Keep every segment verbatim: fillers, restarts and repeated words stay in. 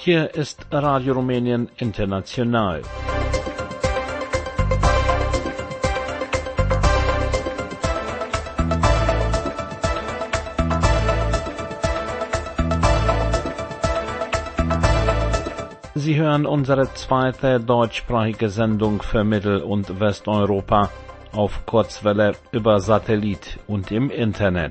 Hier ist Radio Rumänien International. Sie hören unsere zweite deutschsprachige Sendung für Mittel- und Westeuropa auf Kurzwelle über Satellit und im Internet.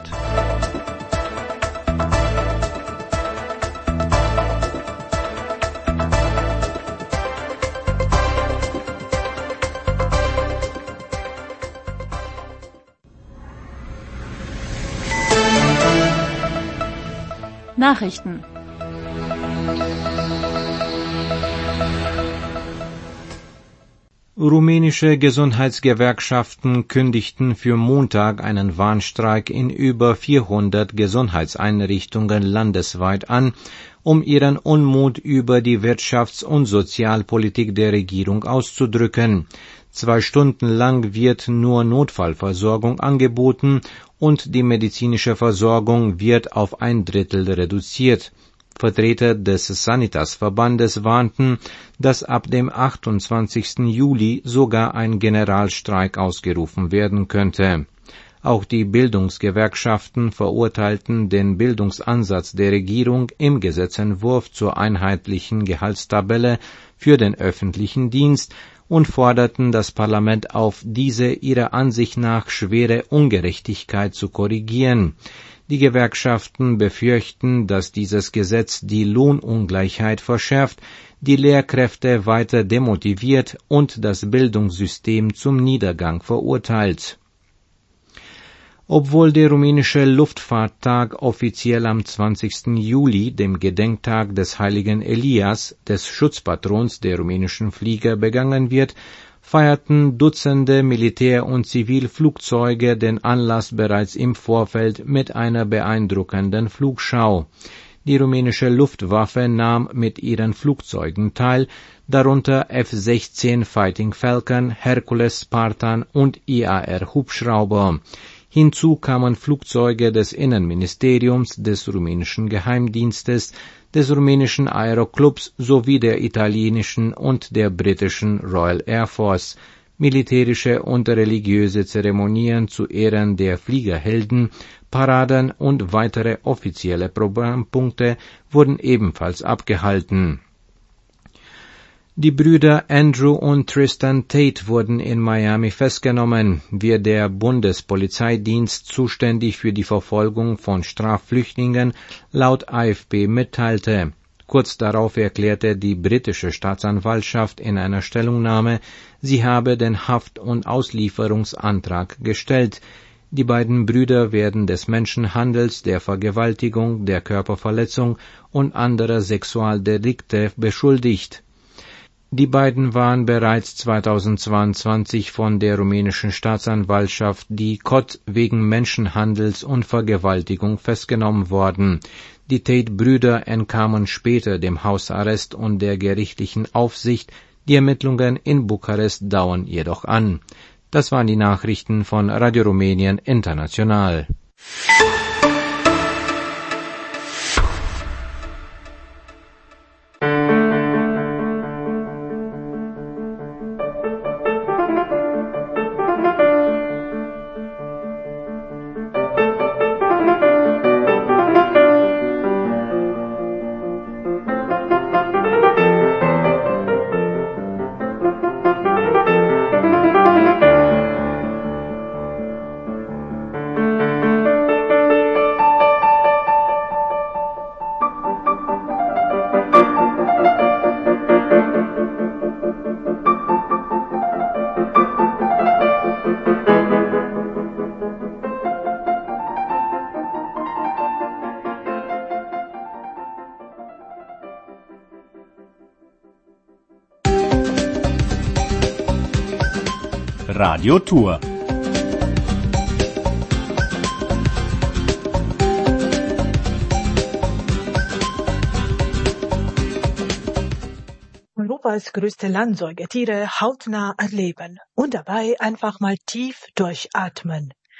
Nachrichten. Rumänische Gesundheitsgewerkschaften kündigten für Montag einen Warnstreik in über vierhundert Gesundheitseinrichtungen landesweit an, um ihren Unmut über die Wirtschafts- und Sozialpolitik der Regierung auszudrücken. Zwei Stunden lang wird nur Notfallversorgung angeboten und die medizinische Versorgung wird auf ein Drittel reduziert. Vertreter des Sanitas-Verbandes warnten, dass ab dem achtundzwanzigsten Juli sogar ein Generalstreik ausgerufen werden könnte. Auch die Bildungsgewerkschaften verurteilten den Bildungsansatz der Regierung im Gesetzentwurf zur einheitlichen Gehaltstabelle für den öffentlichen Dienst und forderten das Parlament auf, diese ihrer Ansicht nach schwere Ungerechtigkeit zu korrigieren. Die Gewerkschaften befürchten, dass dieses Gesetz die Lohnungleichheit verschärft, die Lehrkräfte weiter demotiviert und das Bildungssystem zum Niedergang verurteilt. Obwohl der rumänische Luftfahrttag offiziell am zwanzigsten Juli, dem Gedenktag des heiligen Elias, des Schutzpatrons der rumänischen Flieger, begangen wird, feierten Dutzende Militär- und Zivilflugzeuge den Anlass bereits im Vorfeld mit einer beeindruckenden Flugschau. Die rumänische Luftwaffe nahm mit ihren Flugzeugen teil, darunter F sechzehn Fighting Falcon, Hercules Spartan und I A R-Hubschrauber. Hinzu kamen Flugzeuge des Innenministeriums, des rumänischen Geheimdienstes, des rumänischen Aeroclubs sowie der italienischen und der britischen Royal Air Force. Militärische und religiöse Zeremonien zu Ehren der Fliegerhelden, Paraden und weitere offizielle Programmpunkte wurden ebenfalls abgehalten. Die Brüder Andrew und Tristan Tate wurden in Miami festgenommen, wie der Bundespolizeidienst zuständig für die Verfolgung von Strafflüchtlingen laut A F P mitteilte. Kurz darauf erklärte die britische Staatsanwaltschaft in einer Stellungnahme, sie habe den Haft- und Auslieferungsantrag gestellt. Die beiden Brüder werden des Menschenhandels, der Vergewaltigung, der Körperverletzung und anderer Sexualdelikte beschuldigt. Die beiden waren bereits zweitausendzweiundzwanzig von der rumänischen Staatsanwaltschaft, die C O T, wegen Menschenhandels und Vergewaltigung festgenommen worden. Die Tate-Brüder entkamen später dem Hausarrest und der gerichtlichen Aufsicht. Die Ermittlungen in Bukarest dauern jedoch an. Das waren die Nachrichten von Radio Rumänien International. Radiotour. Europas größte Landsäugetiere hautnah erleben und dabei einfach mal tief durchatmen.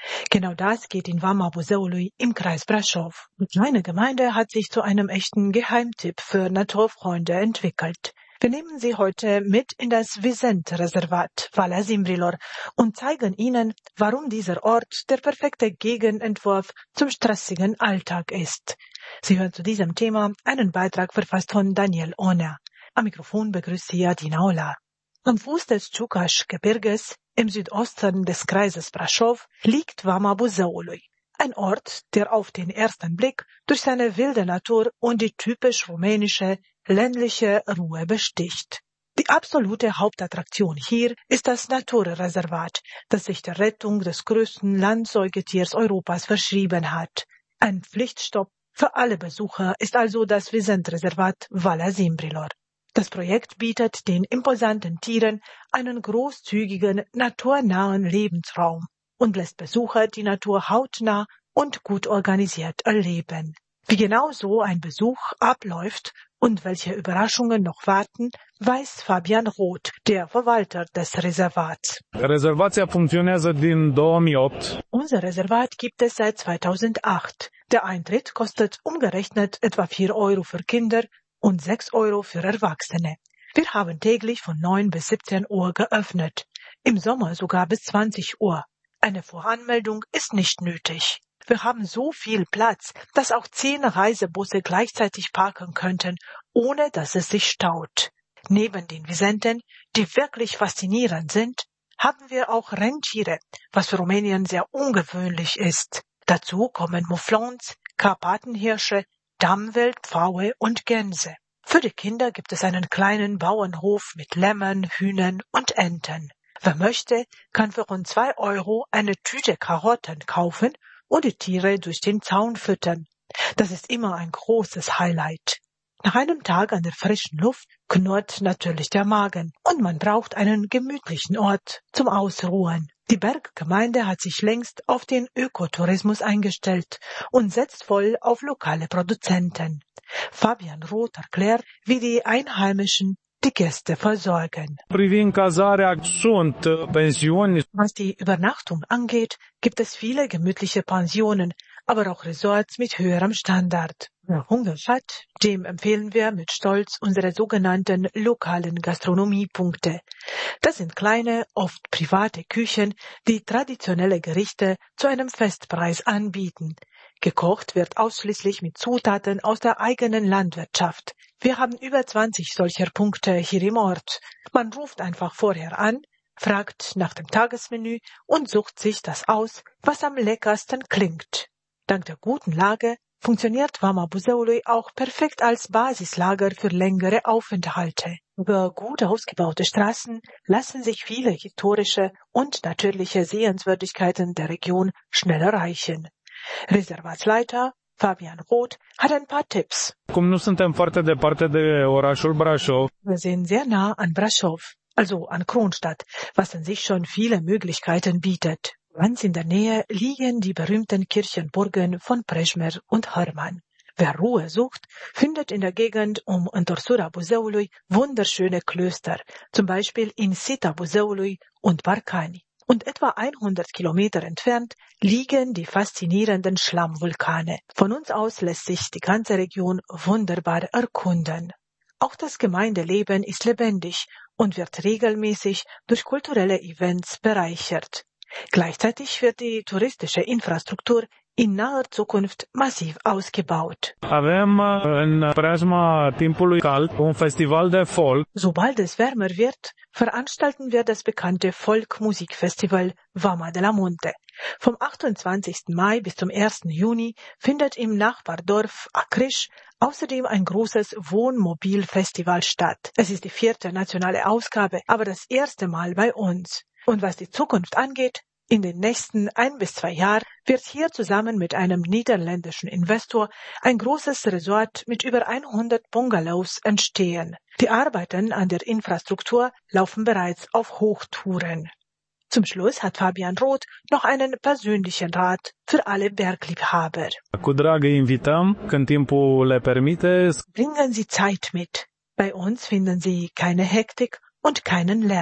Genau das geht in Vama Buzeului im Kreis Brașov. Die kleine Gemeinde hat sich zu einem echten Geheimtipp für Naturfreunde entwickelt. Wir nehmen Sie heute mit in das Wisent-Reservat Valea Zimbrilor und zeigen Ihnen, warum dieser Ort der perfekte Gegenentwurf zum stressigen Alltag ist. Sie hören zu diesem Thema einen Beitrag verfasst von Daniel Ohner. Am Mikrofon begrüßt Sie Adina Olar. Am Fuß des Ciucaș-Gebirges im Südosten des Kreises Brașov liegt Vama Buzeului, ein Ort, der auf den ersten Blick durch seine wilde Natur und die typisch rumänische, ländliche Ruhe besticht. Die absolute Hauptattraktion hier ist das Naturreservat, das sich der Rettung des größten Landsäugetiers Europas verschrieben hat. Ein Pflichtstopp für alle Besucher ist also das Wisent-Reservat Valea Zimbrilor. Das Projekt bietet den imposanten Tieren einen großzügigen, naturnahen Lebensraum und lässt Besucher die Natur hautnah und gut organisiert erleben. Wie genau so ein Besuch abläuft und welche Überraschungen noch warten, weiß Fabian Roth, der Verwalter des Reservats. Rezervația funcționează din două mii opt. Unser Reservat gibt es seit zweitausendacht. Der Eintritt kostet umgerechnet etwa vier Euro für Kinder und sechs Euro für Erwachsene. Wir haben täglich von neun bis siebzehn Uhr geöffnet, im Sommer sogar bis zwanzig Uhr. Eine Voranmeldung ist nicht nötig. Wir haben so viel Platz, dass auch zehn Reisebusse gleichzeitig parken könnten, ohne dass es sich staut. Neben den Wisenten, die wirklich faszinierend sind, haben wir auch Rentiere, was für Rumänien sehr ungewöhnlich ist. Dazu kommen Mouflons, Karpatenhirsche, Dammwildpfaue und Gänse. Für die Kinder gibt es einen kleinen Bauernhof mit Lämmern, Hühnern und Enten. Wer möchte, kann für rund zwei Euro eine Tüte Karotten kaufen und die Tiere durch den Zaun füttern. Das ist immer ein großes Highlight. Nach einem Tag an der frischen Luft knurrt natürlich der Magen und man braucht einen gemütlichen Ort zum Ausruhen. Die Berggemeinde hat sich längst auf den Ökotourismus eingestellt und setzt voll auf lokale Produzenten. Fabian Roth erklärt, wie die Einheimischen die Gäste versorgen. Privind cazarea, sunt pensiuni. Was die Übernachtung angeht, gibt es viele gemütliche Pensionen, aber auch Resorts mit höherem Standard. Wer Hunger hat, dem empfehlen wir mit Stolz unsere sogenannten lokalen Gastronomiepunkte. Das sind kleine, oft private Küchen, die traditionelle Gerichte zu einem Festpreis anbieten. Gekocht wird ausschließlich mit Zutaten aus der eigenen Landwirtschaft. Wir haben über zwanzig solcher Punkte hier im Ort. Man ruft einfach vorher an, fragt nach dem Tagesmenü und sucht sich das aus, was am leckersten klingt. Dank der guten Lage funktioniert Vama Buzeului auch perfekt als Basislager für längere Aufenthalte. Über gut ausgebaute Straßen lassen sich viele historische und natürliche Sehenswürdigkeiten der Region schnell erreichen. Reservatsleiter Fabian Roth hat ein paar Tipps. Cum nu suntem foarte departe de orașul Brașov. Wir sind sehr nah an Brașov, also an Kronstadt, was an sich schon viele Möglichkeiten bietet. Ganz in der Nähe liegen die berühmten Kirchenburgen von Prejmer und Hermann. Wer Ruhe sucht, findet in der Gegend um Întorsura Buzeului wunderschöne Klöster, zum Beispiel in Sita Buzeului und Barcani. Und etwa hundert Kilometer entfernt liegen die faszinierenden Schlammvulkane. Von uns aus lässt sich die ganze Region wunderbar erkunden. Auch das Gemeindeleben ist lebendig und wird regelmäßig durch kulturelle Events bereichert. Gleichzeitig wird die touristische Infrastruktur in naher Zukunft massiv ausgebaut. Avem în preajma timpului cald un festival de folk. Sobald es wärmer wird, veranstalten wir das bekannte Folk-Musikfestival Vama de la Munte. Vom achtundzwanzigsten Mai bis zum ersten Juni findet im Nachbardorf Acriș außerdem ein großes Wohnmobilfestival statt. Es ist die vierte nationale Ausgabe, aber das erste Mal bei uns. Und was die Zukunft angeht, in den nächsten ein bis zwei Jahren wird hier zusammen mit einem niederländischen Investor ein großes Resort mit über hundert Bungalows entstehen. Die Arbeiten an der Infrastruktur laufen bereits auf Hochtouren. Zum Schluss hat Fabian Roth noch einen persönlichen Rat für alle Bergliebhaber. Cu drag îi invităm, când timpul le permite. Bringen Sie Zeit mit. Bei uns finden Sie keine Hektik und keinen Lärm.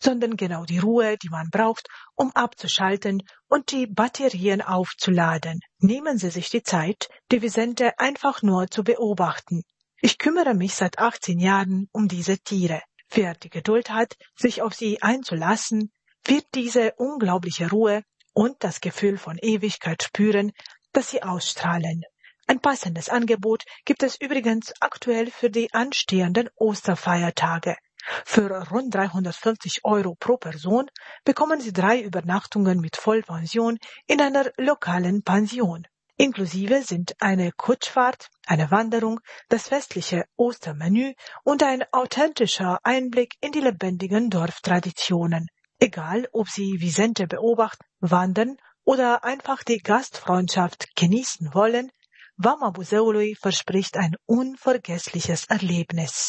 sondern genau die Ruhe, die man braucht, um abzuschalten und die Batterien aufzuladen. Nehmen Sie sich die Zeit, die Wisente einfach nur zu beobachten. Ich kümmere mich seit achtzehn Jahren um diese Tiere. Wer die Geduld hat, sich auf sie einzulassen, wird diese unglaubliche Ruhe und das Gefühl von Ewigkeit spüren, das sie ausstrahlen. Ein passendes Angebot gibt es übrigens aktuell für die anstehenden Osterfeiertage. Für rund dreihundertfünfzig Euro pro Person bekommen Sie drei Übernachtungen mit Vollpension in einer lokalen Pension. Inklusive sind eine Kutschfahrt, eine Wanderung, das festliche Ostermenü und ein authentischer Einblick in die lebendigen Dorftraditionen. Egal, ob Sie Wisente beobachten, wandern oder einfach die Gastfreundschaft genießen wollen, Vama Buzeului verspricht ein unvergessliches Erlebnis.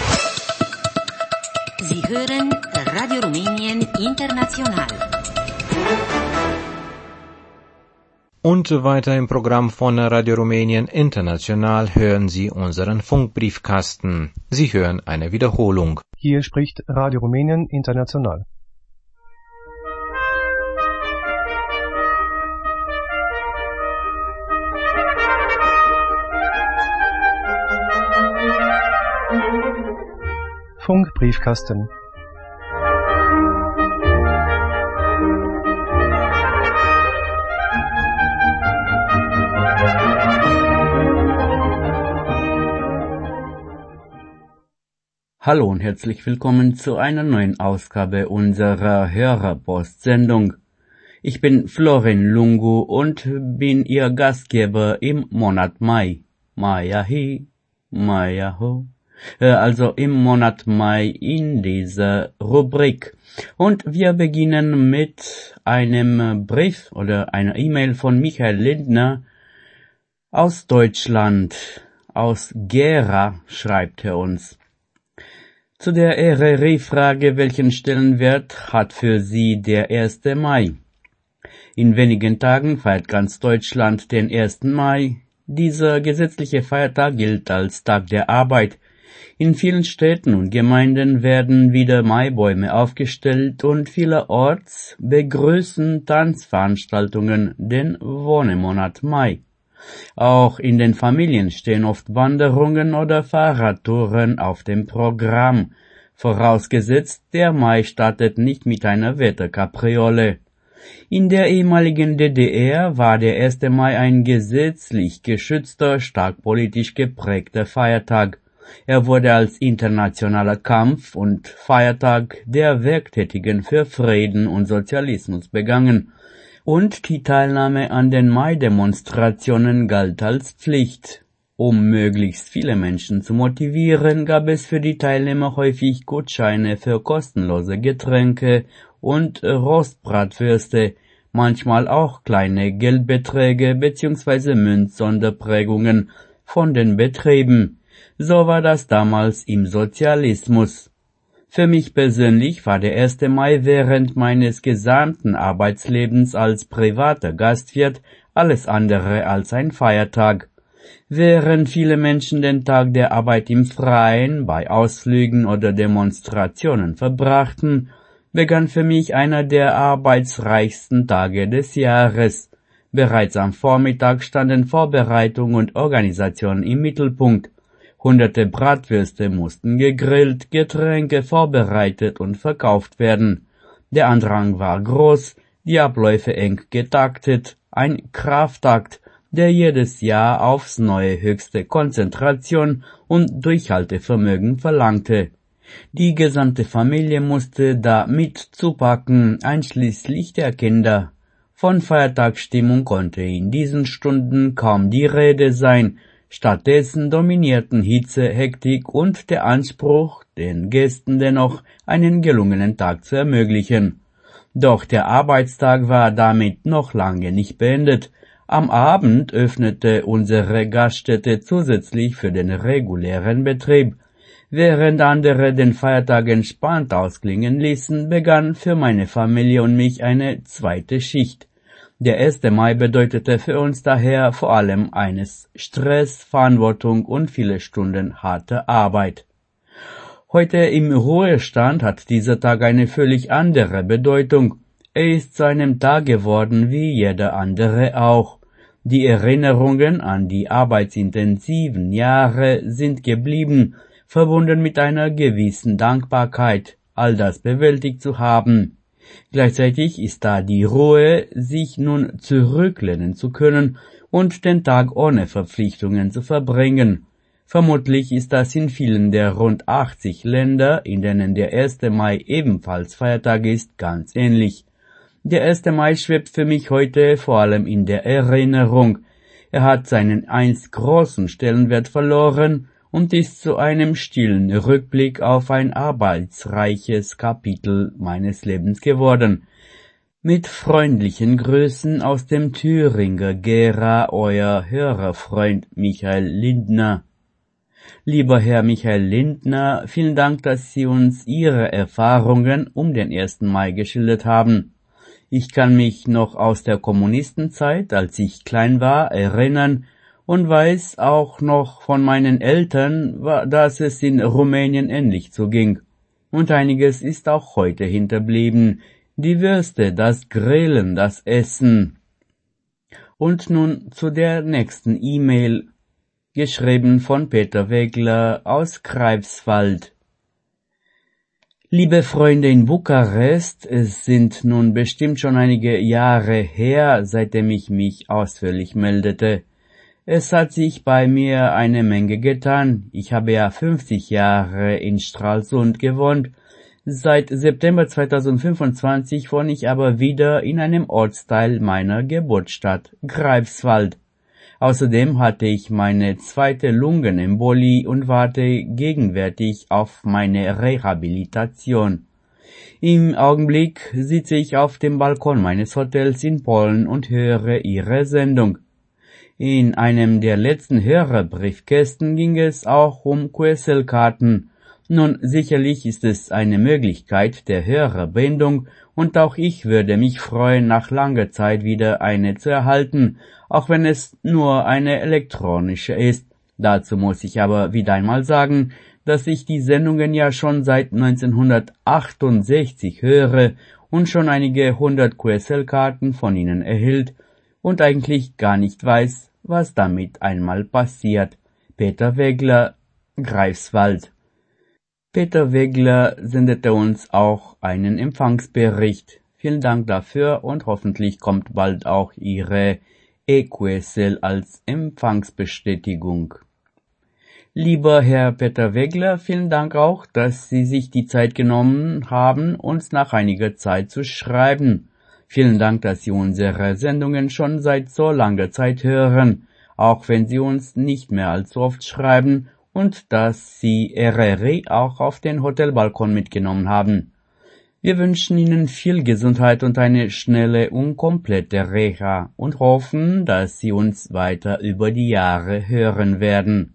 Sie hören Radio Rumänien International. Und weiter im Programm von Radio Rumänien International hören Sie unseren Funkbriefkasten. Sie hören eine Wiederholung. Hier spricht Radio Rumänien International. Funkbriefkasten. Hallo und herzlich willkommen zu einer neuen Ausgabe unserer Hörerpost-Sendung. Ich bin Florin Lungu und bin Ihr Gastgeber im Monat Mai. Maya hi, Maya ho. Also im Monat Mai in dieser Rubrik. Und wir beginnen mit einem Brief oder einer E-Mail von Michael Lindner aus Deutschland. Aus Gera schreibt er uns. Zu der R R I-Frage, welchen Stellenwert hat für Sie der erste Mai? In wenigen Tagen feiert ganz Deutschland den ersten Mai. Dieser gesetzliche Feiertag gilt als Tag der Arbeit. In vielen Städten und Gemeinden werden wieder Maibäume aufgestellt und vielerorts begrüßen Tanzveranstaltungen den Wonnemonat Mai. Auch in den Familien stehen oft Wanderungen oder Fahrradtouren auf dem Programm, vorausgesetzt der Mai startet nicht mit einer Wetterkapriole. In der ehemaligen D D R war der erste Mai ein gesetzlich geschützter, stark politisch geprägter Feiertag. Er wurde als internationaler Kampf- und Feiertag der Werktätigen für Frieden und Sozialismus begangen, und die Teilnahme an den Mai-Demonstrationen galt als Pflicht. Um möglichst viele Menschen zu motivieren, gab es für die Teilnehmer häufig Gutscheine für kostenlose Getränke und Rostbratwürste, manchmal auch kleine Geldbeträge bzw. Münzsonderprägungen von den Betrieben. So war das damals im Sozialismus. Für mich persönlich war der erste Mai während meines gesamten Arbeitslebens als privater Gastwirt alles andere als ein Feiertag. Während viele Menschen den Tag der Arbeit im Freien, bei Ausflügen oder Demonstrationen verbrachten, begann für mich einer der arbeitsreichsten Tage des Jahres. Bereits am Vormittag standen Vorbereitung und Organisation im Mittelpunkt. Hunderte Bratwürste mussten gegrillt, Getränke vorbereitet und verkauft werden. Der Andrang war groß, die Abläufe eng getaktet, ein Kraftakt, der jedes Jahr aufs neue höchste Konzentration und Durchhaltevermögen verlangte. Die gesamte Familie musste da mit zupacken, einschließlich der Kinder. Von Feiertagsstimmung konnte in diesen Stunden kaum die Rede sein. Stattdessen dominierten Hitze, Hektik und der Anspruch, den Gästen dennoch einen gelungenen Tag zu ermöglichen. Doch der Arbeitstag war damit noch lange nicht beendet. Am Abend öffnete unsere Gaststätte zusätzlich für den regulären Betrieb. Während andere den Feiertag entspannt ausklingen ließen, begann für meine Familie und mich eine zweite Schicht. Der erste Mai bedeutete für uns daher vor allem eines: Stress, Verantwortung und viele Stunden harte Arbeit. Heute im Ruhestand hat dieser Tag eine völlig andere Bedeutung. Er ist zu einem Tag geworden wie jeder andere auch. Die Erinnerungen an die arbeitsintensiven Jahre sind geblieben, verbunden mit einer gewissen Dankbarkeit, all das bewältigt zu haben. Gleichzeitig ist da die Ruhe, sich nun zurücklehnen zu können und den Tag ohne Verpflichtungen zu verbringen. Vermutlich ist das in vielen der rund achtzig Länder, in denen der erste Mai ebenfalls Feiertag ist, ganz ähnlich. Der erste Mai schwebt für mich heute vor allem in der Erinnerung. Er hat seinen einst großen Stellenwert verloren und ist zu einem stillen Rückblick auf ein arbeitsreiches Kapitel meines Lebens geworden. Mit freundlichen Grüßen aus dem Thüringer Gera, euer Hörerfreund Michael Lindner. Lieber Herr Michael Lindner, vielen Dank, dass Sie uns Ihre Erfahrungen um den ersten Mai geschildert haben. Ich kann mich noch aus der Kommunistenzeit, als ich klein war, erinnern und weiß auch noch von meinen Eltern, dass es in Rumänien ähnlich zuging. Und einiges ist auch heute hinterblieben. Die Würste, das Grillen, das Essen. Und nun zu der nächsten E-Mail, geschrieben von Peter Wegler aus Greifswald. Liebe Freunde in Bukarest, es sind nun bestimmt schon einige Jahre her, seitdem ich mich ausführlich meldete. Es hat sich bei mir eine Menge getan. Ich habe ja fünfzig Jahre in Stralsund gewohnt. Seit September zweitausendfünfundzwanzig wohne ich aber wieder in einem Ortsteil meiner Geburtsstadt, Greifswald. Außerdem hatte ich meine zweite Lungenembolie und warte gegenwärtig auf meine Rehabilitation. Im Augenblick sitze ich auf dem Balkon meines Hotels in Polen und höre Ihre Sendung. In einem der letzten Hörerbriefkästen ging es auch um Q S L-Karten. Nun, sicherlich ist es eine Möglichkeit der Hörerbindung und auch ich würde mich freuen, nach langer Zeit wieder eine zu erhalten, auch wenn es nur eine elektronische ist. Dazu muss ich aber wieder einmal sagen, dass ich die Sendungen ja schon seit neunzehnhundertachtundsechzig höre und schon einige hundert Q S L-Karten von Ihnen erhielt und eigentlich gar nicht weiß, was damit einmal passiert. Peter Wegler, Greifswald. Peter Wegler sendete uns auch einen Empfangsbericht. Vielen Dank dafür und hoffentlich kommt bald auch Ihre E-Q S L als Empfangsbestätigung. Lieber Herr Peter Wegler, vielen Dank auch, dass Sie sich die Zeit genommen haben, uns nach einiger Zeit zu schreiben. Vielen Dank, dass Sie unsere Sendungen schon seit so langer Zeit hören, auch wenn Sie uns nicht mehr allzu oft schreiben, und dass Sie R R I auch auf den Hotelbalkon mitgenommen haben. Wir wünschen Ihnen viel Gesundheit und eine schnelle und komplette Reha und hoffen, dass Sie uns weiter über die Jahre hören werden.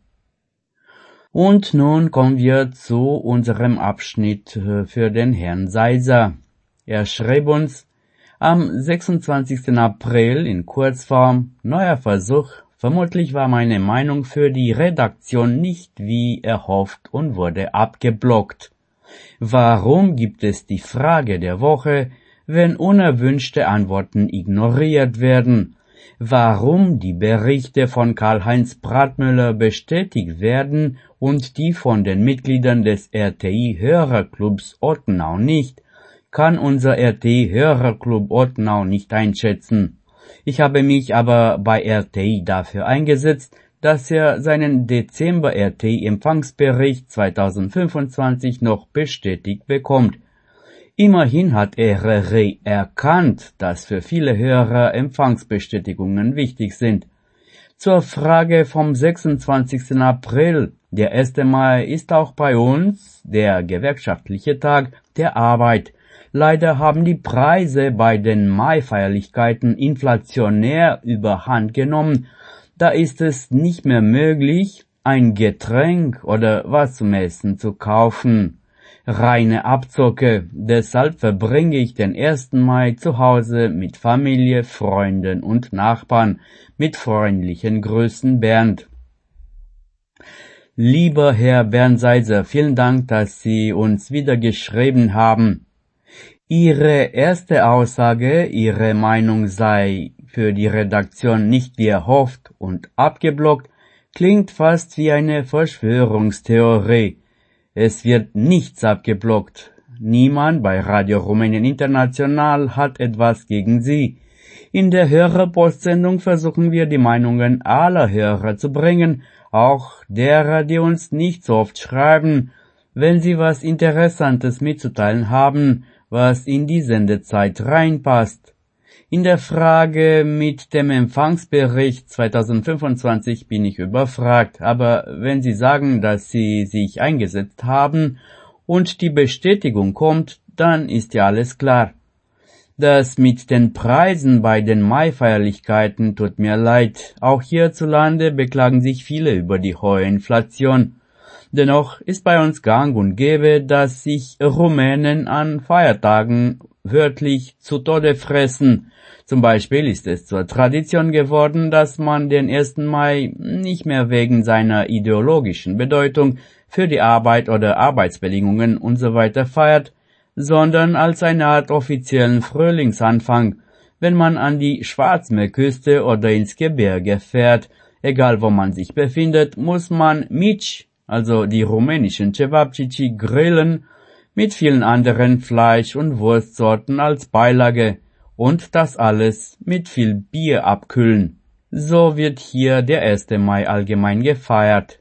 Und nun kommen wir zu unserem Abschnitt für den Herrn Seiser. Er schrieb uns am sechsundzwanzigsten April in Kurzform: Neuer Versuch. Vermutlich war meine Meinung für die Redaktion nicht wie erhofft und wurde abgeblockt. Warum gibt es die Frage der Woche, wenn unerwünschte Antworten ignoriert werden? Warum die Berichte von Karl-Heinz Bratmüller bestätigt werden und die von den Mitgliedern des R T I-Hörerclubs Ottenau nicht, kann unser R T I-Hörerclub Ottenau nicht einschätzen. Ich habe mich aber bei R T I dafür eingesetzt, dass er seinen Dezember-R T I-Empfangsbericht zweitausendfünfundzwanzig noch bestätigt bekommt. Immerhin hat R R I erkannt, dass für viele Hörer Empfangsbestätigungen wichtig sind. Zur Frage vom sechsundzwanzigsten April. Der erste Mai ist auch bei uns der gewerkschaftliche Tag der Arbeit. Leider haben die Preise bei den Mai-Feierlichkeiten inflationär überhand genommen. Da ist es nicht mehr möglich, ein Getränk oder was zum Essen zu kaufen. Reine Abzocke. Deshalb verbringe ich den ersten Mai zu Hause mit Familie, Freunden und Nachbarn. Mit freundlichen Grüßen, Bernd. Lieber Herr Bernseiser, vielen Dank, dass Sie uns wieder geschrieben haben. Ihre erste Aussage, Ihre Meinung sei für die Redaktion nicht wie erhofft und abgeblockt, klingt fast wie eine Verschwörungstheorie. Es wird nichts abgeblockt. Niemand bei Radio Rumänien International hat etwas gegen Sie. In der Hörerpostsendung versuchen wir, die Meinungen aller Hörer zu bringen, auch derer, die uns nicht so oft schreiben. Wenn Sie was Interessantes mitzuteilen haben, was in die Sendezeit reinpasst. In der Frage mit dem Empfangsbericht zweitausendfünfundzwanzig bin ich überfragt, aber wenn Sie sagen, dass Sie sich eingesetzt haben und die Bestätigung kommt, dann ist ja alles klar. Das mit den Preisen bei den Maifeierlichkeiten tut mir leid. Auch hierzulande beklagen sich viele über die hohe Inflation. Dennoch ist bei uns gang und gäbe, dass sich Rumänen an Feiertagen wörtlich zu Tode fressen. Zum Beispiel ist es zur Tradition geworden, dass man den ersten Mai nicht mehr wegen seiner ideologischen Bedeutung für die Arbeit oder Arbeitsbedingungen usw. feiert, sondern als eine Art offiziellen Frühlingsanfang, wenn man an die Schwarzmeerküste oder ins Gebirge fährt. Egal wo man sich befindet, muss man Mici, also die rumänischen Cevapcici, grillen, mit vielen anderen Fleisch- und Wurstsorten als Beilage und das alles mit viel Bier abkühlen. So wird hier der erste Mai allgemein gefeiert.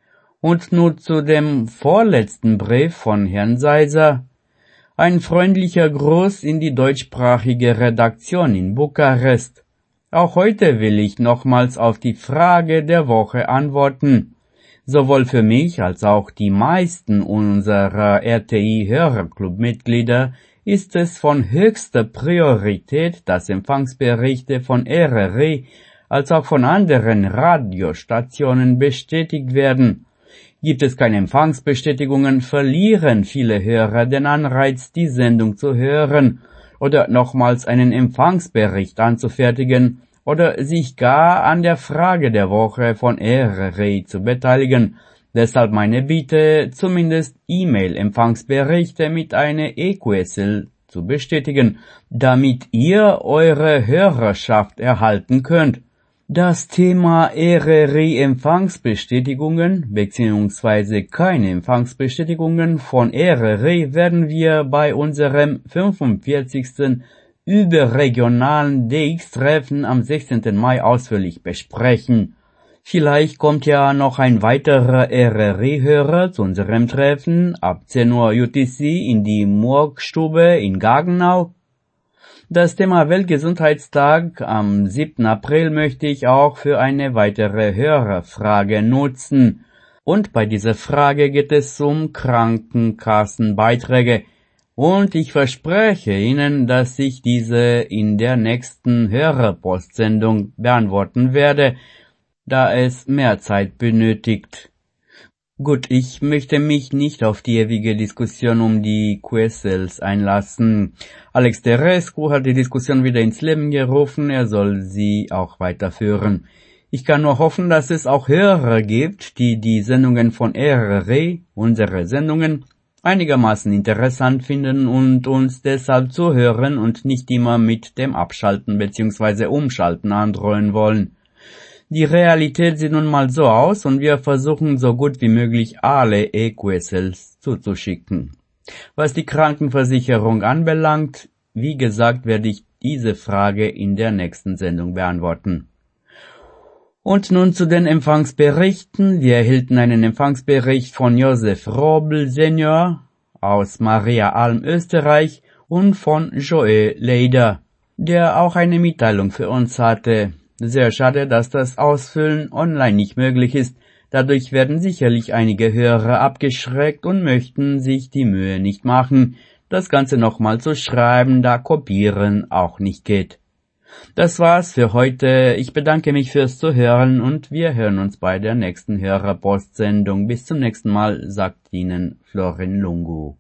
Und nun zu dem vorletzten Brief von Herrn Seiser. Ein freundlicher Gruß in die deutschsprachige Redaktion in Bukarest. Auch heute will ich nochmals auf die Frage der Woche antworten. Sowohl für mich als auch die meisten unserer R T I-Hörerclub-Mitglieder ist es von höchster Priorität, dass Empfangsberichte von R R I als auch von anderen Radiostationen bestätigt werden. Gibt es keine Empfangsbestätigungen, verlieren viele Hörer den Anreiz, die Sendung zu hören oder nochmals einen Empfangsbericht anzufertigen oder sich gar an der Frage der Woche von R R I zu beteiligen. Deshalb meine Bitte, zumindest E-Mail-Empfangsberichte mit einer E Q S L zu bestätigen, damit ihr eure Hörerschaft erhalten könnt. Das Thema R R I-Empfangsbestätigungen bzw. keine Empfangsbestätigungen von R R I werden wir bei unserem fünfundvierzigsten überregionalen D X-Treffen am sechzehnten Mai ausführlich besprechen. Vielleicht kommt ja noch ein weiterer R R I-Hörer zu unserem Treffen ab zehn Uhr U T C in die Murgstube in Gagenau. Das Thema Weltgesundheitstag am siebten April möchte ich auch für eine weitere Hörerfrage nutzen. Und bei dieser Frage geht es um Krankenkassenbeiträge. Und ich verspreche Ihnen, dass ich diese in der nächsten Hörerpostsendung beantworten werde, da es mehr Zeit benötigt. Gut, ich möchte mich nicht auf die ewige Diskussion um die Q S Ls einlassen. Alex Terescu hat die Diskussion wieder ins Leben gerufen, er soll sie auch weiterführen. Ich kann nur hoffen, dass es auch Hörer gibt, die die Sendungen von R R I, unsere Sendungen, einigermaßen interessant finden und uns deshalb zuhören und nicht immer mit dem Abschalten bzw. Umschalten androhen wollen. Die Realität sieht nun mal so aus und wir versuchen so gut wie möglich alle E Q S Ls zuzuschicken. Was die Krankenversicherung anbelangt, wie gesagt, werde ich diese Frage in der nächsten Sendung beantworten. Und nun zu den Empfangsberichten. Wir erhielten einen Empfangsbericht von Josef Robl Senior aus Maria Alm, Österreich und von Joe Leider, der auch eine Mitteilung für uns hatte. Sehr schade, dass das Ausfüllen online nicht möglich ist. Dadurch werden sicherlich einige Hörer abgeschreckt und möchten sich die Mühe nicht machen, das Ganze nochmal zu schreiben, da Kopieren auch nicht geht. Das war's für heute. Ich bedanke mich fürs Zuhören und wir hören uns bei der nächsten Hörerpostsendung. Bis zum nächsten Mal, sagt Ihnen Florin Lungu.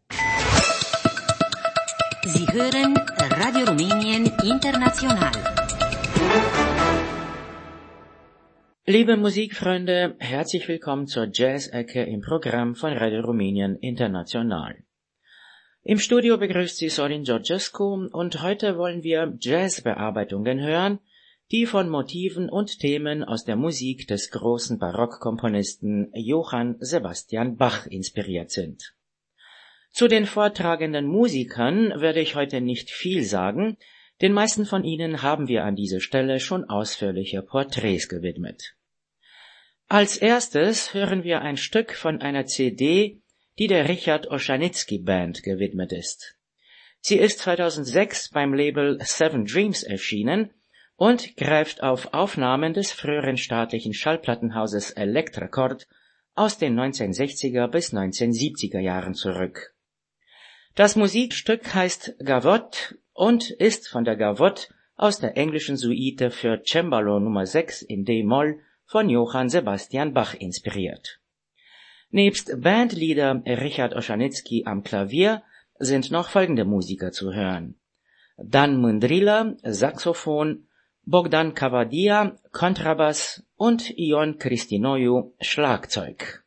Sie hören Radio Rumänien International. Liebe Musikfreunde, herzlich willkommen zur Jazz-Ecke im Programm von Radio Rumänien International. Im Studio begrüßt Sie Sorin Georgescu und heute wollen wir Jazzbearbeitungen hören, die von Motiven und Themen aus der Musik des großen Barockkomponisten Johann Sebastian Bach inspiriert sind. Zu den vortragenden Musikern werde ich heute nicht viel sagen, den meisten von ihnen haben wir an dieser Stelle schon ausführliche Porträts gewidmet. Als erstes hören wir ein Stück von einer C D, die der Richard Oschanitzky Band gewidmet ist. Sie ist zweitausendsechs beim Label Seven Dreams erschienen und greift auf Aufnahmen des früheren staatlichen Schallplattenhauses Electracord aus den neunzehnhundertsechziger bis neunzehnhundertsiebziger Jahren zurück. Das Musikstück heißt Gavotte und ist von der Gavotte aus der englischen Suite für Cembalo Nummer sechs in D-Moll von Johann Sebastian Bach inspiriert. Nebst Bandleader Richard Oschanitzky am Klavier sind noch folgende Musiker zu hören: Dan Mândrilă, Saxophon, Bogdan Cavadia, Kontrabass und Ion Cristinoiu, Schlagzeug.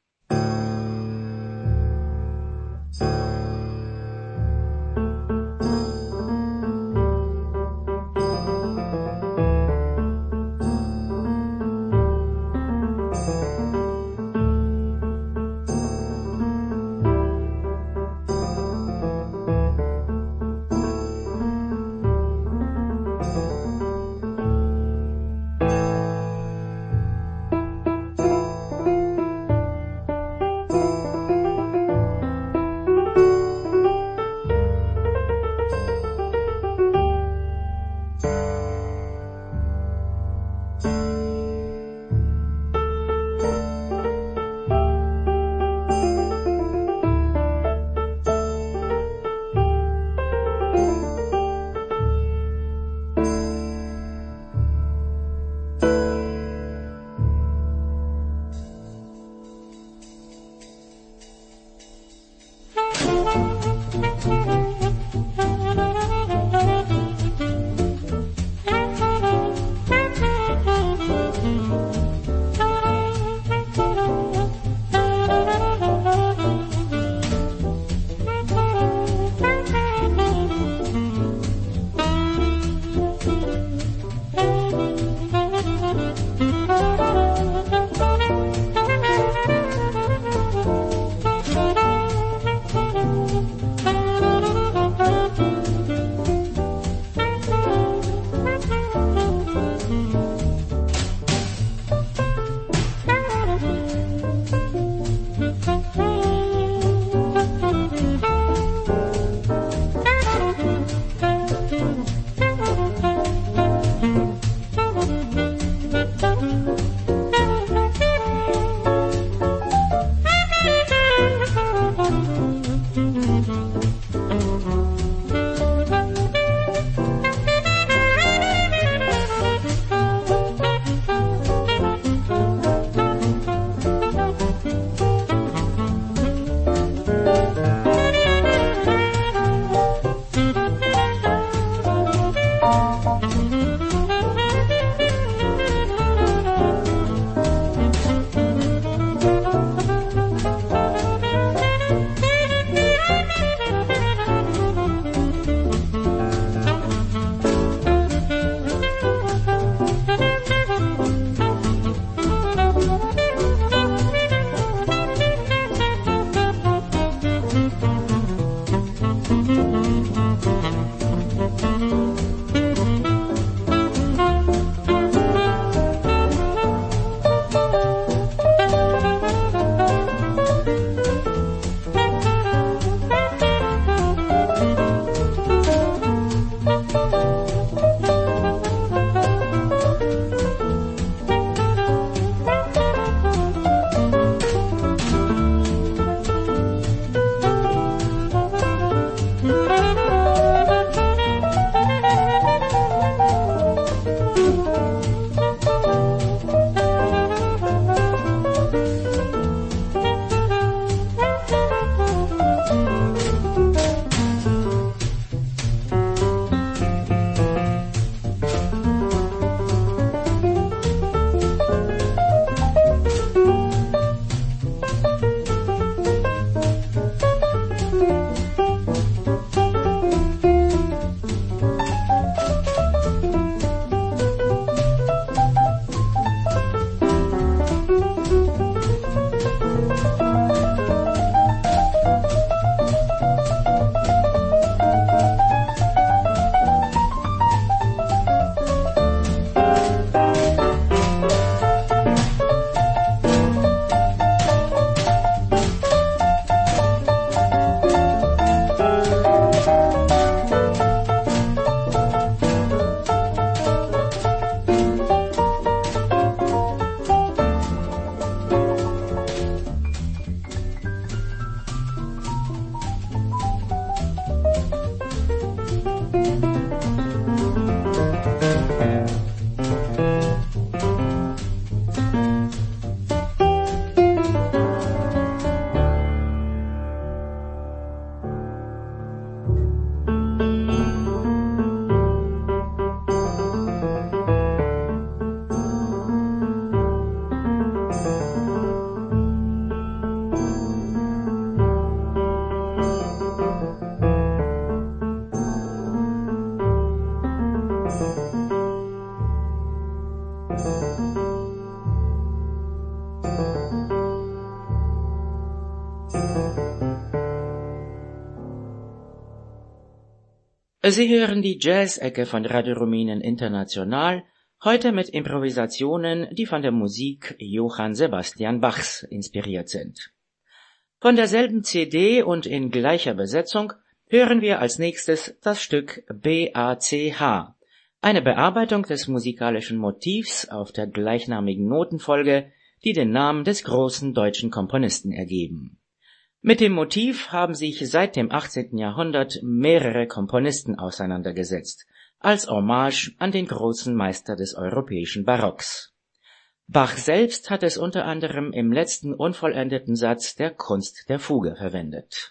Sie hören die Jazz-Ecke von Radio Rumänien International, heute mit Improvisationen, die von der Musik Johann Sebastian Bachs inspiriert sind. Von derselben C D und in gleicher Besetzung hören wir als nächstes das Stück B A C H, eine Bearbeitung des musikalischen Motivs auf der gleichnamigen Notenfolge, die den Namen des großen deutschen Komponisten ergeben. Mit dem Motiv haben sich seit dem achtzehnten Jahrhundert mehrere Komponisten auseinandergesetzt, als Hommage an den großen Meister des europäischen Barocks. Bach selbst hat es unter anderem im letzten unvollendeten Satz der Kunst der Fuge verwendet.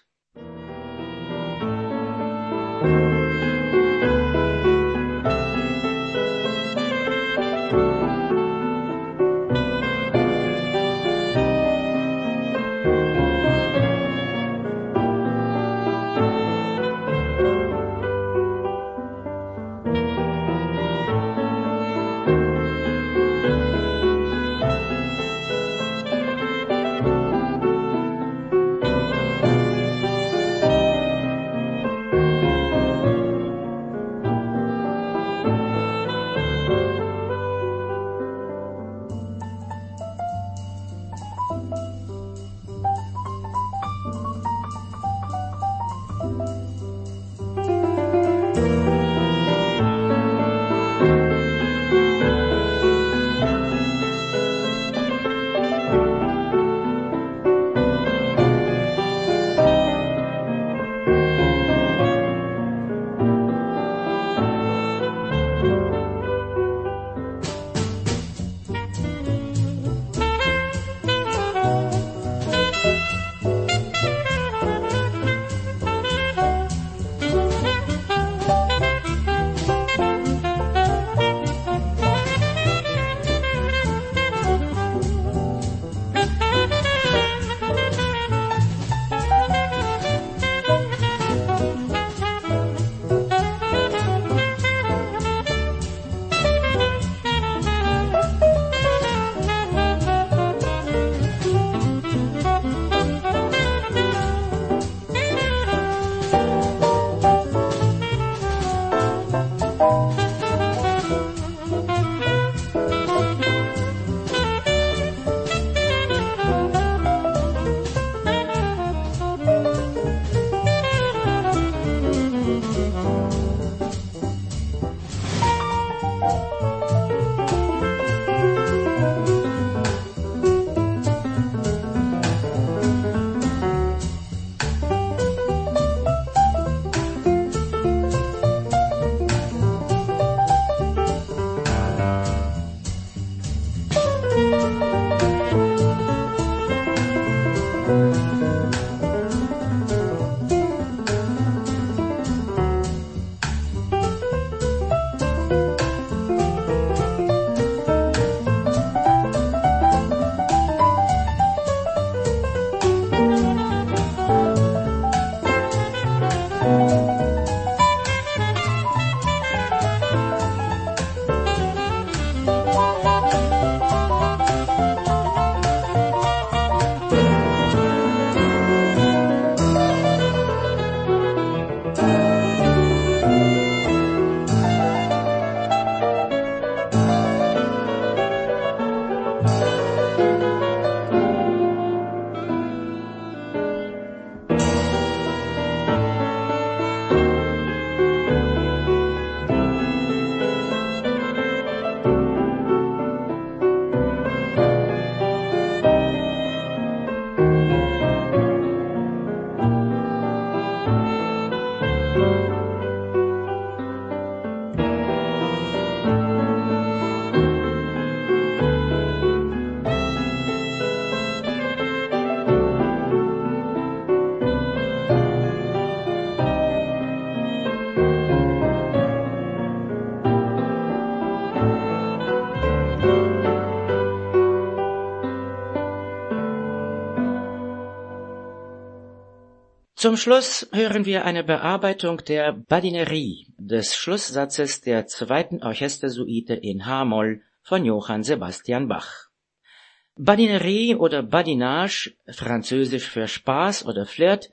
Zum Schluss hören wir eine Bearbeitung der Badinerie, des Schlusssatzes der zweiten Orchestersuite in H-Moll von Johann Sebastian Bach. Badinerie oder Badinage, französisch für Spaß oder Flirt,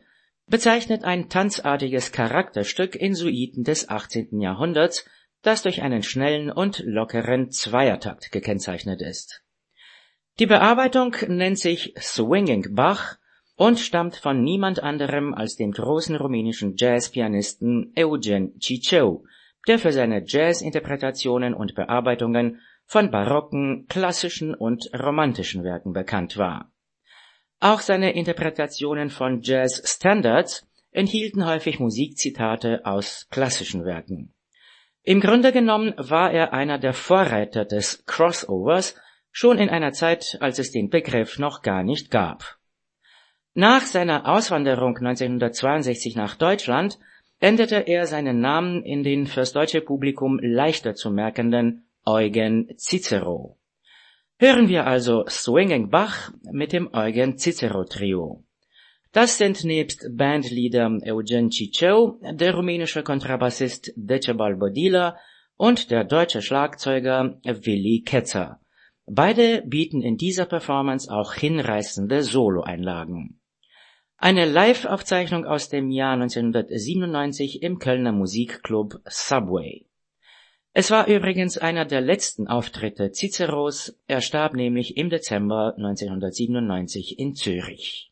bezeichnet ein tanzartiges Charakterstück in Suiten des achtzehnten Jahrhunderts, das durch einen schnellen und lockeren Zweiertakt gekennzeichnet ist. Die Bearbeitung nennt sich Swinging Bach und stammt von niemand anderem als dem großen rumänischen Jazzpianisten Eugen Ciceu, der für seine Jazzinterpretationen und Bearbeitungen von barocken, klassischen und romantischen Werken bekannt war. Auch seine Interpretationen von Jazz-Standards enthielten häufig Musikzitate aus klassischen Werken. Im Grunde genommen war er einer der Vorreiter des Crossovers, schon in einer Zeit, als es den Begriff noch gar nicht gab. Nach seiner Auswanderung neunzehnhundertzweiundsechzig nach Deutschland änderte er seinen Namen in den fürs deutsche Publikum leichter zu merkenden Eugen Cicero. Hören wir also Swinging Bach mit dem Eugen Cicero Trio. Das sind nebst Bandleader Eugen Ciceu, der rumänische Kontrabassist Decebal Bodila und der deutsche Schlagzeuger Willi Ketzer. Beide bieten in dieser Performance auch hinreißende Soloeinlagen. Eine Live-Aufzeichnung aus dem Jahr neunzehnhundertsiebenundneunzig im Kölner Musikclub Subway. Es war übrigens einer der letzten Auftritte Ciceros, er starb nämlich im Dezember neunzehnhundertsiebenundneunzig in Zürich.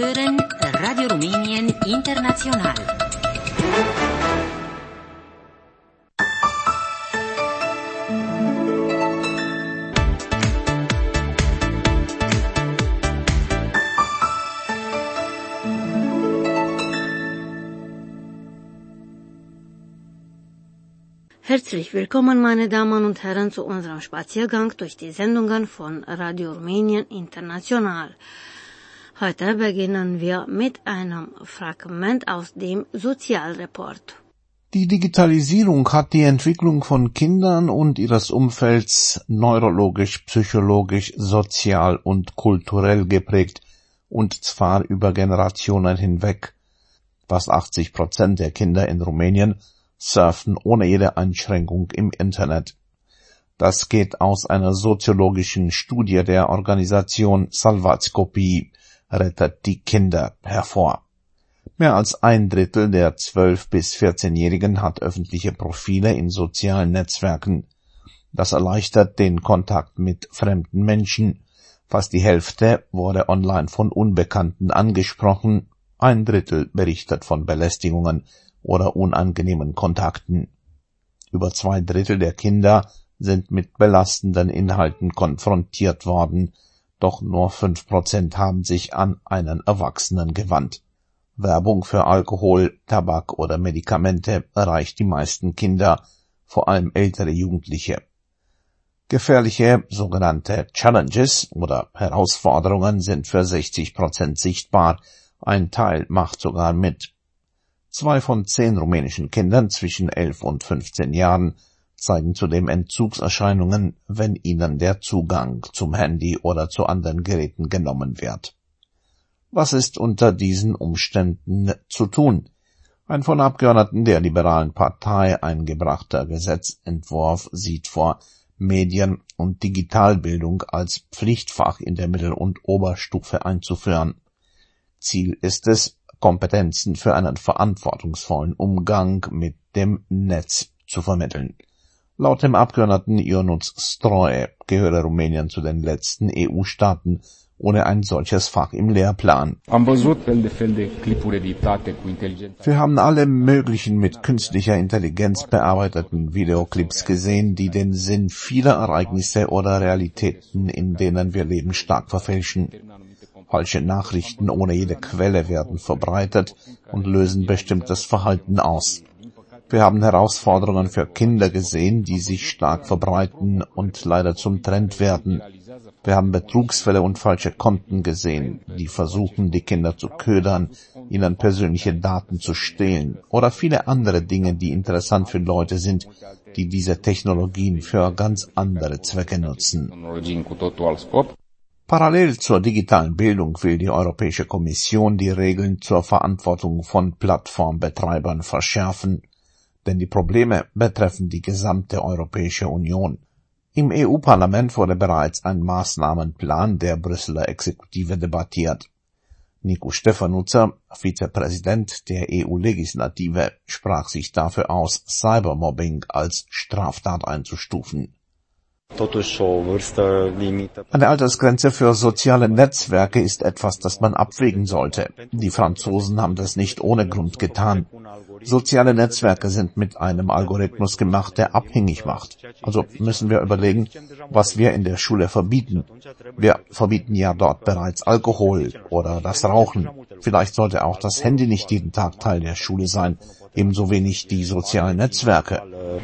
hören Radio Rumänien International. Herzlich willkommen, meine Damen und Herren, zu unserem Spaziergang durch die Sendungen von Radio Rumänien International. Heute beginnen wir mit einem Fragment aus dem Sozialreport. Die Digitalisierung hat die Entwicklung von Kindern und ihres Umfelds neurologisch, psychologisch, sozial und kulturell geprägt, und zwar über Generationen hinweg. Fast achtzig Prozent der Kinder in Rumänien surfen ohne jede Einschränkung im Internet. Das geht aus einer soziologischen Studie der Organisation Salvați Copiii, rettet die Kinder, hervor. Mehr als ein Drittel der zwölf- bis vierzehnjährigen hat öffentliche Profile in sozialen Netzwerken. Das erleichtert den Kontakt mit fremden Menschen. Fast die Hälfte wurde online von Unbekannten angesprochen. Ein Drittel berichtet von Belästigungen oder unangenehmen Kontakten. Über zwei Drittel der Kinder sind mit belastenden Inhalten konfrontiert worden, doch nur fünf Prozent haben sich an einen Erwachsenen gewandt. Werbung für Alkohol, Tabak oder Medikamente erreicht die meisten Kinder, vor allem ältere Jugendliche. Gefährliche sogenannte Challenges oder Herausforderungen sind für sechzig Prozent sichtbar, ein Teil macht sogar mit. Zwei von zehn rumänischen Kindern zwischen elf und fünfzehn Jahren zeigen zudem Entzugserscheinungen, wenn ihnen der Zugang zum Handy oder zu anderen Geräten genommen wird. Was ist unter diesen Umständen zu tun? Ein von Abgeordneten der Liberalen Partei eingebrachter Gesetzentwurf sieht vor, Medien- und Digitalbildung als Pflichtfach in der Mittel- und Oberstufe einzuführen. Ziel ist es, Kompetenzen für einen verantwortungsvollen Umgang mit dem Netz zu vermitteln. Laut dem Abgeordneten Ionuț Stroie gehöre Rumänien zu den letzten E U-Staaten ohne ein solches Fach im Lehrplan. Wir haben alle möglichen mit künstlicher Intelligenz bearbeiteten Videoclips gesehen, die den Sinn vieler Ereignisse oder Realitäten, in denen wir leben, stark verfälschen. Falsche Nachrichten ohne jede Quelle werden verbreitet und lösen bestimmtes Verhalten aus. Wir haben Herausforderungen für Kinder gesehen, die sich stark verbreiten und leider zum Trend werden. Wir haben Betrugsfälle und falsche Konten gesehen, die versuchen, die Kinder zu ködern, ihnen persönliche Daten zu stehlen oder viele andere Dinge, die interessant für Leute sind, die diese Technologien für ganz andere Zwecke nutzen. Parallel zur digitalen Bildung will die Europäische Kommission die Regeln zur Verantwortung von Plattformbetreibern verschärfen, denn die Probleme betreffen die gesamte Europäische Union. Im E U-Parlament wurde bereits ein Maßnahmenplan der Brüsseler Exekutive debattiert. Nicu Ștefănuță, Vizepräsident der E U-Legislative, sprach sich dafür aus, Cybermobbing als Straftat einzustufen. Eine Altersgrenze für soziale Netzwerke ist etwas, das man abwägen sollte. Die Franzosen haben das nicht ohne Grund getan. Soziale Netzwerke sind mit einem Algorithmus gemacht, der abhängig macht. Also müssen wir überlegen, was wir in der Schule verbieten. Wir verbieten ja dort bereits Alkohol oder das Rauchen. Vielleicht sollte auch das Handy nicht jeden Tag Teil der Schule sein, ebenso wenig die sozialen Netzwerke.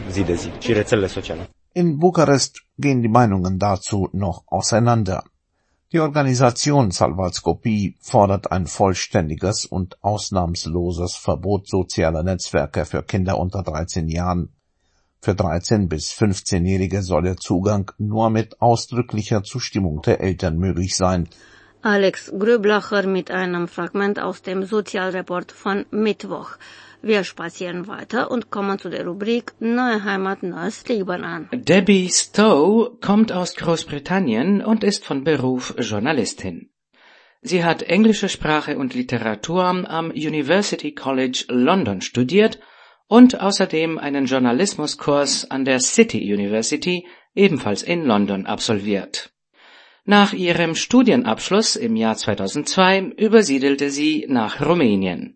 In Bukarest gehen die Meinungen dazu noch auseinander. Die Organisation Salvați Copiii fordert ein vollständiges und ausnahmsloses Verbot sozialer Netzwerke für Kinder unter dreizehn Jahren. Für dreizehn- bis fünfzehnjährige soll der Zugang nur mit ausdrücklicher Zustimmung der Eltern möglich sein. Alex Gröblacher mit einem Fragment aus dem Sozialreport von Mittwoch. Wir spazieren weiter und kommen zu der Rubrik Neue Heimat, neues Leben an. Debbie Stowe kommt aus Großbritannien und ist von Beruf Journalistin. Sie hat englische Sprache und Literatur am University College London studiert und außerdem einen Journalismuskurs an der City University, ebenfalls in London, absolviert. Nach ihrem Studienabschluss im Jahr zweitausendzwei übersiedelte sie nach Rumänien.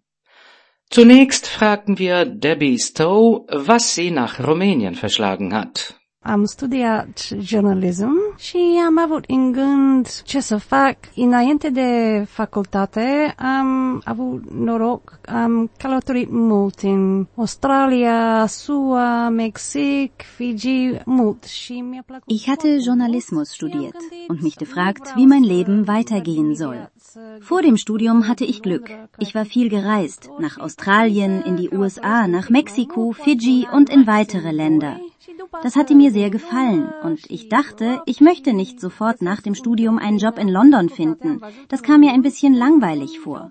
Zunächst fragten wir Debbie Stowe, was sie nach Rumänien verschlagen hat. Am studiat journalism și am avut în gând ce să fac. Înainte de facultate am avut noroc, am călătorit mult în Australia, S U A, Mexic, Fiji, mult și mi-a plăcut. Ich hatte Journalismus studiert und mich gefragt, wie mein Leben weitergehen soll. Vor dem Studium hatte ich Glück. Ich war viel gereist, nach Australien, in die U S A, nach Mexiko, Fidschi und in weitere Länder. Das hatte mir sehr gefallen und ich dachte, ich möchte nicht sofort nach dem Studium einen Job in London finden. Das kam mir ein bisschen langweilig vor.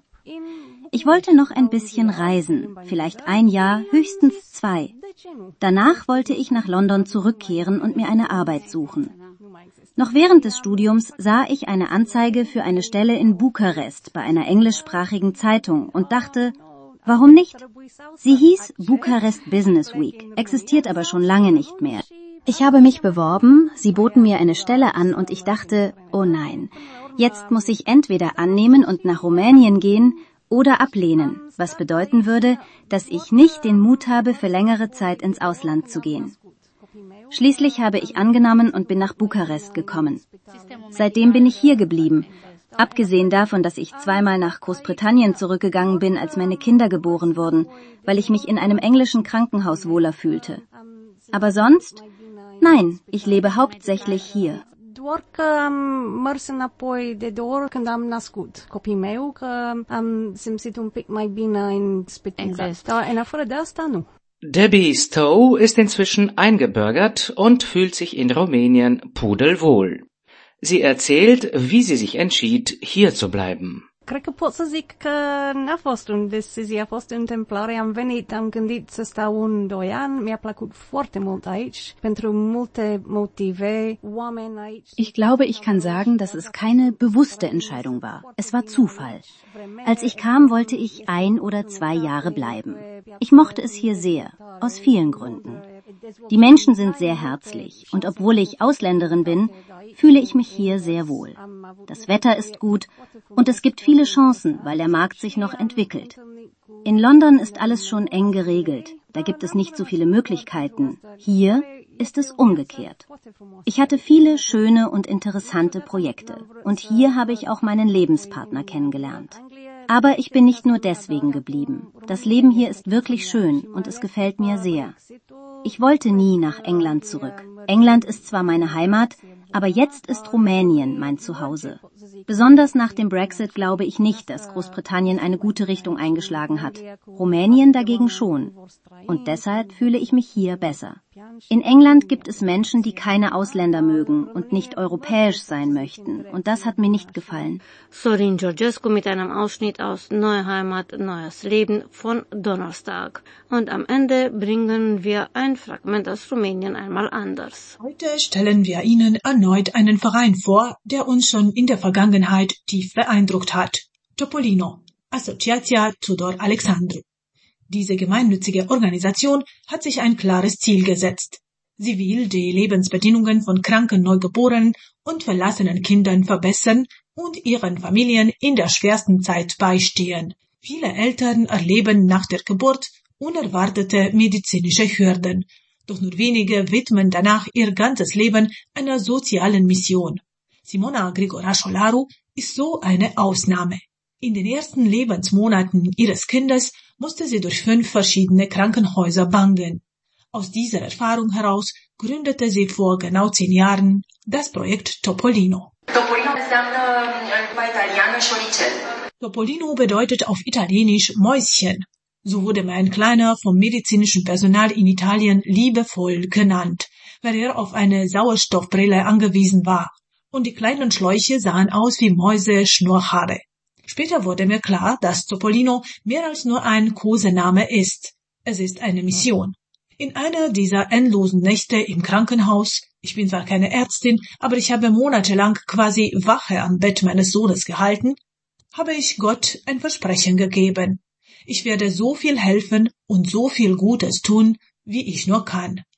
Ich wollte noch ein bisschen reisen, vielleicht ein Jahr, höchstens zwei. Danach wollte ich nach London zurückkehren und mir eine Arbeit suchen. Noch während des Studiums sah ich eine Anzeige für eine Stelle in Bukarest bei einer englischsprachigen Zeitung und dachte, warum nicht? Sie hieß Bukarest Business Week, existiert aber schon lange nicht mehr. Ich habe mich beworben, sie boten mir eine Stelle an und ich dachte, oh nein, jetzt muss ich entweder annehmen und nach Rumänien gehen oder ablehnen, was bedeuten würde, dass ich nicht den Mut habe, für längere Zeit ins Ausland zu gehen. Schließlich habe ich angenommen und bin nach Bukarest gekommen. Seitdem bin ich hier geblieben. Abgesehen davon, dass ich zweimal nach Großbritannien zurückgegangen bin, als meine Kinder geboren wurden, weil ich mich in einem englischen Krankenhaus wohler fühlte. Aber sonst? Nein, ich lebe hauptsächlich hier. Doar că am mers înapoi de două ori când am născut copii meu, că am simțit un pic mai bine în spital. Dar în afară de asta, nu. Debbie Stowe ist inzwischen eingebürgert und fühlt sich in Rumänien pudelwohl. Sie erzählt, wie sie sich entschied, hier zu bleiben. Cred că pot să zic că n-a fost o decizie, a fost o întâmplare. Am venit, am gândit să stau un, doi ani. Mi-a plăcut foarte mult aici, pentru multe motive. Oameni aici. Ich glaube, ich kann sagen, dass es keine bewusste Entscheidung war. Es war Zufall. Als ich kam, wollte ich ein oder zwei Jahre bleiben. Ich mochte es hier sehr, aus vielen Gründen. Die Menschen sind sehr herzlich und obwohl ich Ausländerin bin, fühle ich mich hier sehr wohl. Das Wetter ist gut und es gibt viele Chancen, weil der Markt sich noch entwickelt. In London ist alles schon eng geregelt, da gibt es nicht so viele Möglichkeiten. Hier ist es umgekehrt. Ich hatte viele schöne und interessante Projekte und hier habe ich auch meinen Lebenspartner kennengelernt. Aber ich bin nicht nur deswegen geblieben. Das Leben hier ist wirklich schön und es gefällt mir sehr. Ich wollte nie nach England zurück. England ist zwar meine Heimat, aber jetzt ist Rumänien mein Zuhause. Besonders nach dem Brexit glaube ich nicht, dass Großbritannien eine gute Richtung eingeschlagen hat. Rumänien dagegen schon. Und deshalb fühle ich mich hier besser. In England gibt es Menschen, die keine Ausländer mögen und nicht europäisch sein möchten. Und das hat mir nicht gefallen. Sorin Georgescu mit einem Ausschnitt aus Neue Heimat, Neues Leben von Donnerstag. Und am Ende bringen wir ein Fragment aus Rumänien einmal anders. Heute stellen wir Ihnen erneut einen Verein vor, der uns schon in der Vergangenheit tief beeindruckt hat. Topolino, Asociația Tudor Alexandru. Diese gemeinnützige Organisation hat sich ein klares Ziel gesetzt. Sie will die Lebensbedingungen von kranken Neugeborenen und verlassenen Kindern verbessern und ihren Familien in der schwersten Zeit beistehen. Viele Eltern erleben nach der Geburt unerwartete medizinische Hürden, doch nur wenige widmen danach ihr ganzes Leben einer sozialen Mission. Simona Grigorașolaru ist so eine Ausnahme. In den ersten Lebensmonaten ihres Kindes musste sie durch fünf verschiedene Krankenhäuser bangen. Aus dieser Erfahrung heraus gründete sie vor genau zehn Jahren das Projekt Topolino. Topolino înseamnă în limba italiană șoricel. Topolino bedeutet auf Italienisch Mäuschen. So wurde mein Kleiner vom medizinischen Personal in Italien liebevoll genannt, weil er auf eine Sauerstoffbrille angewiesen war. Und die kleinen Schläuche sahen aus wie Mäuse-Schnurrhaare. Später wurde mir klar, dass Topolino mehr als nur ein Kosename ist. Es ist eine Mission. In einer dieser endlosen Nächte im Krankenhaus, ich bin zwar keine Ärztin, aber ich habe monatelang quasi Wache am Bett meines Sohnes gehalten, habe ich Gott ein Versprechen gegeben. Ich werde so viel helfen und so viel Gutes tun, wie ich nur kann.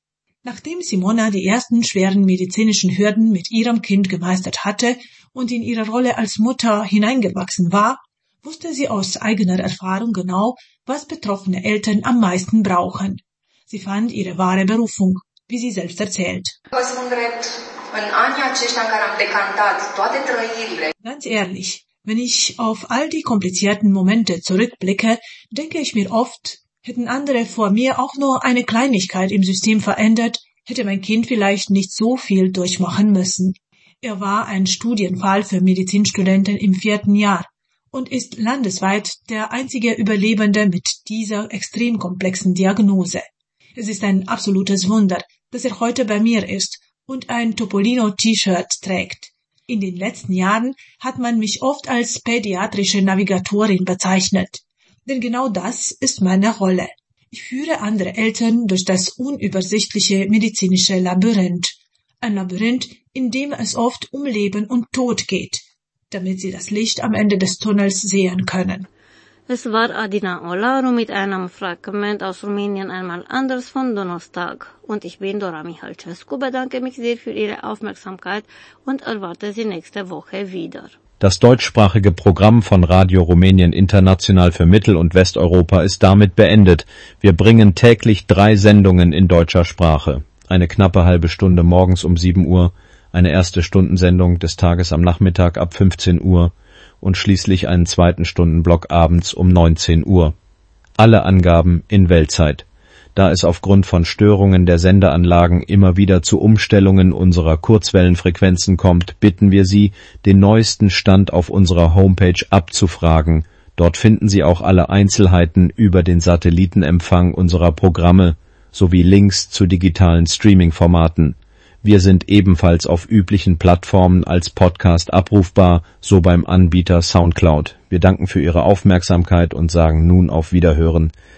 Nachdem Simona die ersten schweren medizinischen Hürden mit ihrem Kind gemeistert hatte und in ihre Rolle als Mutter hineingewachsen war, wusste sie aus eigener Erfahrung genau, was betroffene Eltern am meisten brauchen. Sie fand ihre wahre Berufung, wie sie selbst erzählt. Ganz ehrlich, wenn ich auf all die komplizierten Momente zurückblicke, denke ich mir oft, hätten andere vor mir auch nur eine Kleinigkeit im System verändert, hätte mein Kind vielleicht nicht so viel durchmachen müssen. Er war ein Studienfall für Medizinstudenten im vierten Jahr und ist landesweit der einzige Überlebende mit dieser extrem komplexen Diagnose. Es ist ein absolutes Wunder, dass er heute bei mir ist und ein Topolino-T-Shirt trägt. In den letzten Jahren hat man mich oft als pädiatrische Navigatorin bezeichnet. Denn genau das ist meine Rolle. Ich führe andere Eltern durch das unübersichtliche medizinische Labyrinth. Ein Labyrinth, in dem es oft um Leben und Tod geht, damit sie das Licht am Ende des Tunnels sehen können. Es war Adina Olaru mit einem Fragment aus Rumänien einmal anders von Donnerstag. Und ich bin Dora Michalcescu, bedanke mich sehr für Ihre Aufmerksamkeit und erwarte Sie nächste Woche wieder. Das deutschsprachige Programm von Radio Rumänien International für Mittel- und Westeuropa ist damit beendet. Wir bringen täglich drei Sendungen in deutscher Sprache. Eine knappe halbe Stunde morgens um sieben Uhr, eine erste Stundensendung des Tages am Nachmittag ab fünfzehn Uhr und schließlich einen zweiten Stundenblock abends um neunzehn Uhr. Alle Angaben in Weltzeit. Da es aufgrund von Störungen der Sendeanlagen immer wieder zu Umstellungen unserer Kurzwellenfrequenzen kommt, bitten wir Sie, den neuesten Stand auf unserer Homepage abzufragen. Dort finden Sie auch alle Einzelheiten über den Satellitenempfang unserer Programme sowie Links zu digitalen Streaming-Formaten. Wir sind ebenfalls auf üblichen Plattformen als Podcast abrufbar, so beim Anbieter Soundcloud. Wir danken für Ihre Aufmerksamkeit und sagen nun auf Wiederhören.